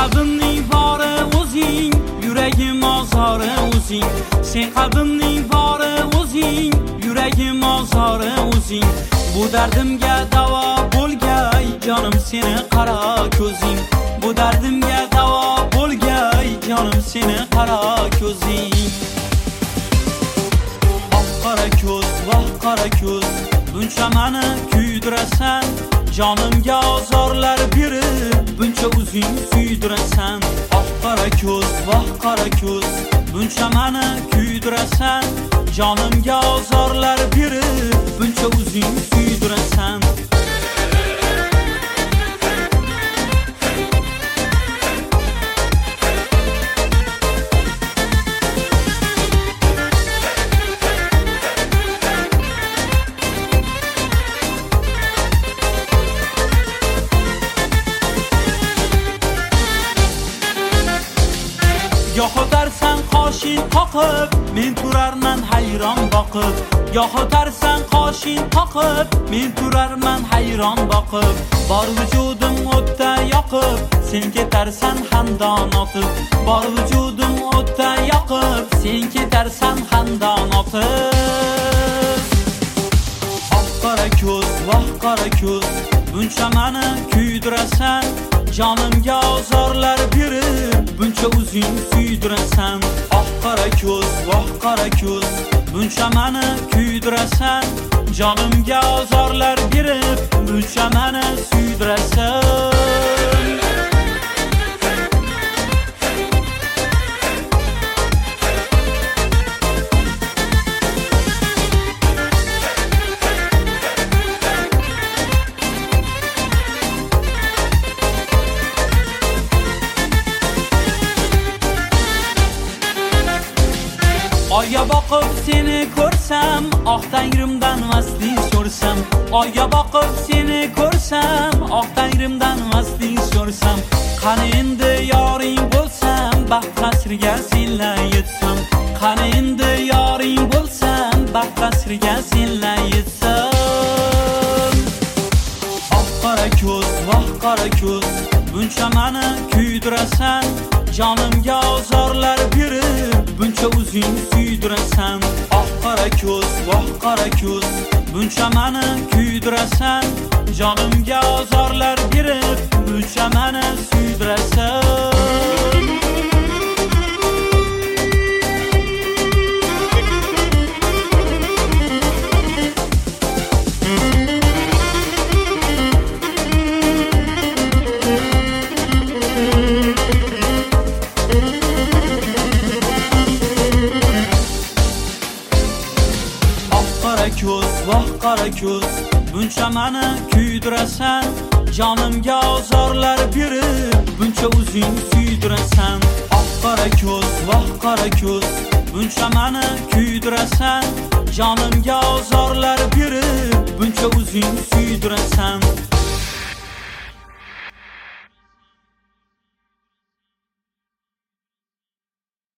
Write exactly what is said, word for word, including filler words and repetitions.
qalbimning bori o'zing, yuragim ozori o'zing. Sen qalbimning bori o'zing, yuragim ozori o'zing. Bu dardimga davo bo'lgay, jonim seni qara ko'zing. Bu dardimga davo bo'lgay, jonim seni qara ko'zing. Oq qora ko'z, voh qora ko'z, buncha meni kuydirasan, jonimga ozorlar berib, buncha o'zing suydirasan. Oq qora ko'z, voh qora ko'z, buncha meni kuydirasan, jonimga ozorlar berib, buncha o'zing suydirasan. Goh o'tarsan qoshin qoqib, men turarman hayron boqib. Goh o'tarsan qoshin qoqib, men turarman hayron boqib. Bor vujudim o'tda yoqib, sen ketarsan xandon otib. Bor vujudim o'tda yoqib, sen ketarsan xandon otib. Oq qora ko'z, voh qora ko'z, buncha meni kuydirasan, jonimga ozorlar berib, buncha o'zing suydirasan. Oq qora ko'z, voh qora ko'z, buncha meni kuydirasan, jonimga ozorlar berib, buncha meni suydirasan. Oyga boqib seni ko'rsam, oq tangrimdan mastlik so'rsam. Oyga boqib seni ko'rsam, oq tangrimdan mastlik so'rsam. Qani endi yoring bo'lsam, baxt qasriga senla yetsam. Qani endi yoring bo'lsam, baxt qasriga senla yetsam. Oq qora ko'z, voh qora ko'z, buncha meni kuydirasan, jonimga ozorlar berib, buncha o'zing suydirasan. Oq qora ko'z, voh qora ko'z, buncha meni kuydirasan, jonimga ozorlar berib, buncha meni suydirasan. Ko'z, voh qora ko'z, buncha meni kuydirasan, jonimga ozorlar berib, buncha o'zing suydirasan. Oq qora ko'z, voh qora ko'z, buncha meni kuydirasan, jonimga ozorlar berib, buncha o'zing suydirasan.